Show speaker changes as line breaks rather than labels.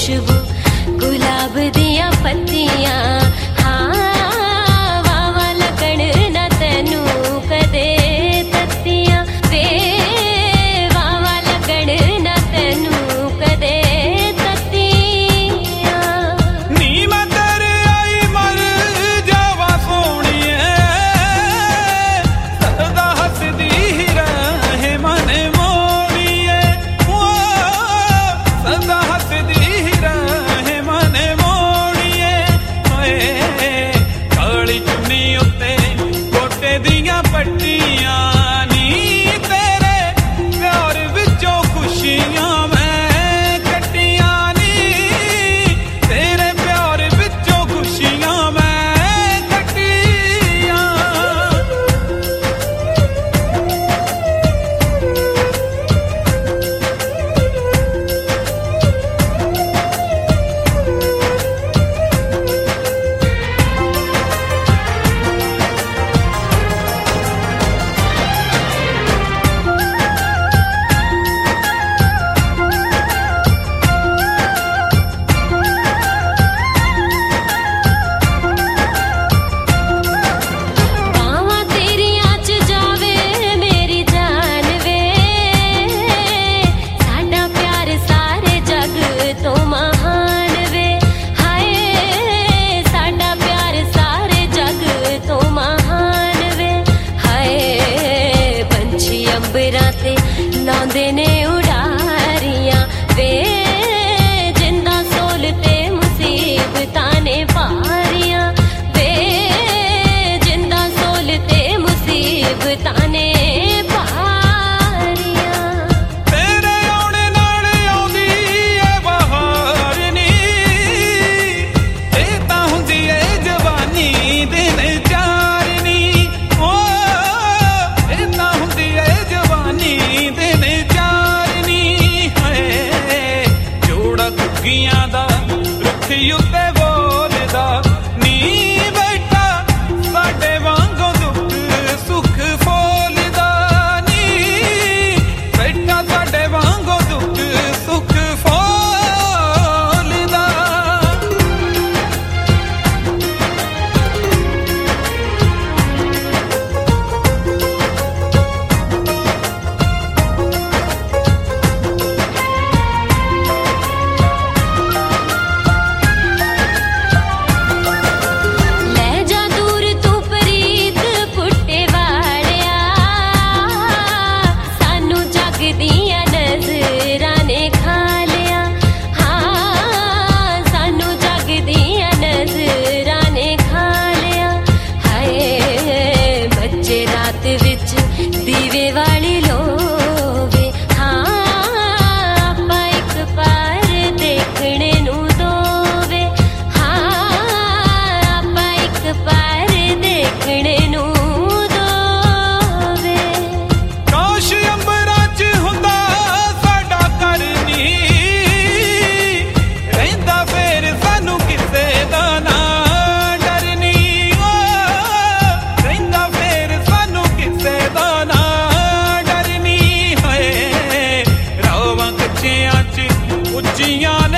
खुशबू गुलाब दियां पत्तियां हाँ वावा लगण ना तैनू कदे तत्तियां वे वावा लगण ना तैनू कदे तत्तियां
नी मैं तेरे आई मर जावा सोहणीए सदा हसदी रहे मन मोड़ीए सदा हसदी रहे मन मोड़ीए काली चुन्नी उत्ते गोटे दियां पट्टियां नी तेरे प्यार विचों खुशियां मैं कट्टियां नी तेरे प्यार विचों खुशियां मैं कट्टियां
बावां तेरियां च जावे मेरी जान वे साडा प्यार सारे जग तो महान वे हाय साडा प्यार सारे जग तो महान वे हाय पंछी अंबरां ते लांदे ने उडारियां वे जिंदा सोल ते मुसीबतां ने पारियां वे जिंदा सोल ते मुसीबतां ने पारियां
तेरे आने नाल आउंदी ए बहार नी ए तां हुंदी ए जवानी दिन चार नी ए तां हुंदी ए जवानी दिन चार नी जोड़ा कुग्गियां दा रुख उत्ते बोलदा नी बैठा साडे वांगों दुख सुख फोलदा नी बैठा साडे वांगों दुख सुख फोलदा
ले जा दूर तू प्रीत पुट्टे वालिया सानू जग दियां नजरां ने खा लिया हाँ सानू जग दियां नजरां ने खा लिया हाय बच्चे रात विच दीवे वाली लोवे हाँ आपां इक पार देखणे नूं दोवे हाँ आपां इक पार देखणे नूं दोवे
काश अंबरां च हुंदा साडा घर नी रहिंदा फेर सानू किसे दा ना डर नी रहिंदा फेर सानू किसे दा ना डर नी रावां कच्चियां च ਉੱਚੀਆਂ